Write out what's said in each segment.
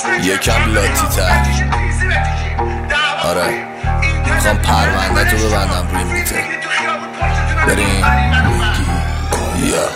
یکم لاتی تر. آره میخوام پرونده تو ببندم روی میته. بریم یا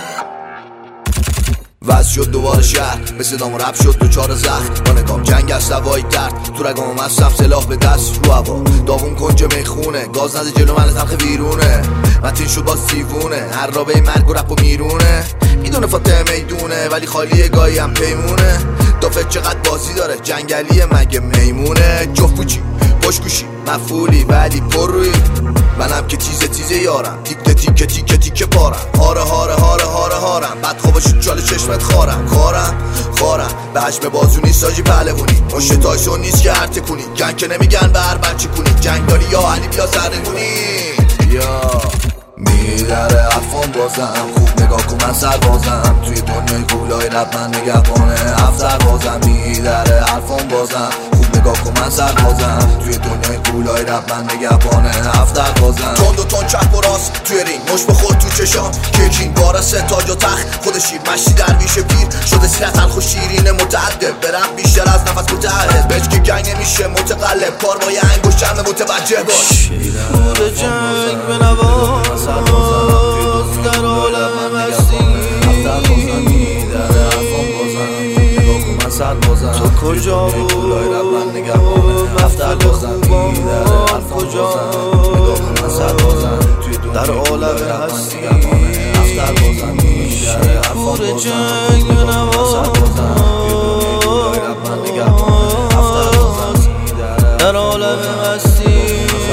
وز شد دوباره شهر به صدام رپ شد دوچار زخم. با نگام جنگ از سوای درد تو رگام هستم سلاح به دست رو هوا داغون کنج میخونه گاز نده جلو من تلخ ویرونه متین شد باز دیوونه هر رابه مرگ و رپ و میرونه میدونه فاتح میدونه ولی خالیه گاهی هم پیمونه دافت چقدر بازی داره جنگلیه مگه میمونه جفت پوچی پشگوشی مفولی ولی پر روی منم که تیزه یارم تیکه پارم هارم بعد خوابا شد چاله چشمت خارم به حجم بازو نیست آجی پهلوونی مشت تایسون نیست که هر تکونی جنگ که نمیگن به هر بچه کنی جنگ داری یا علی بیا سرنگونی یا میدره حرفان بازم خوب نگاه کن من سربازم توی دنیای گولای رب من نگهبانه افسر بازم میدره حرفان بازم خوب نگاه کن من سربازم توی دنیای گولای رب من نگهبانه افسر بازم تند و تند چپ و راست توی رینگ مش به خود تو چشام کیکین بار ستاج و تخت خود شیر مشتی درویش پیر شده سیرت تلخ و شیرین متعدد برم بیشتر از نفس متعهد بهش که گنگ نمیشه متقلب کار با یه انگوش جمع متوجه باش شور جنگ به نواز در عالم هستی تو کجا بود محفل خوبان کجا در عالم هستی شور جنگ به نواز در عالم هستی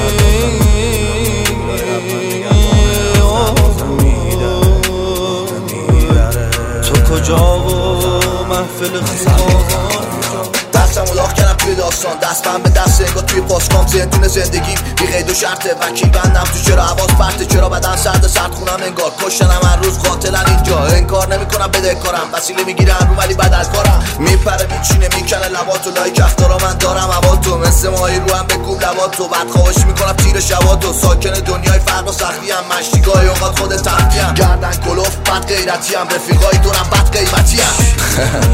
تو کجا و محفل خوبان دستم و لاغ کردم توی داستان دست من به دست انگار توی پاسکام زندون زندگیم بی قید و شرطه وکیل بندم تو چرا حواس پرته چرا بدن سرد خونم انگار کشتنم هر روز قاتلن اینجا انکار نمیکنم بدهکارم وسیله میگیرن رو ولی بدلکارم میپره میچینه میکنه لباتو لای کفتارا من دارم هواتو مثل ماهی رو هم بگوب لباتو بعد خواهش میکنم تیر شباتو ساکن دنیای فرق و سختی هم مشتیگاه اوقات خود تختیم گردن کلوف بد غیرتی هم رفیقای دورم بد قیمتی هم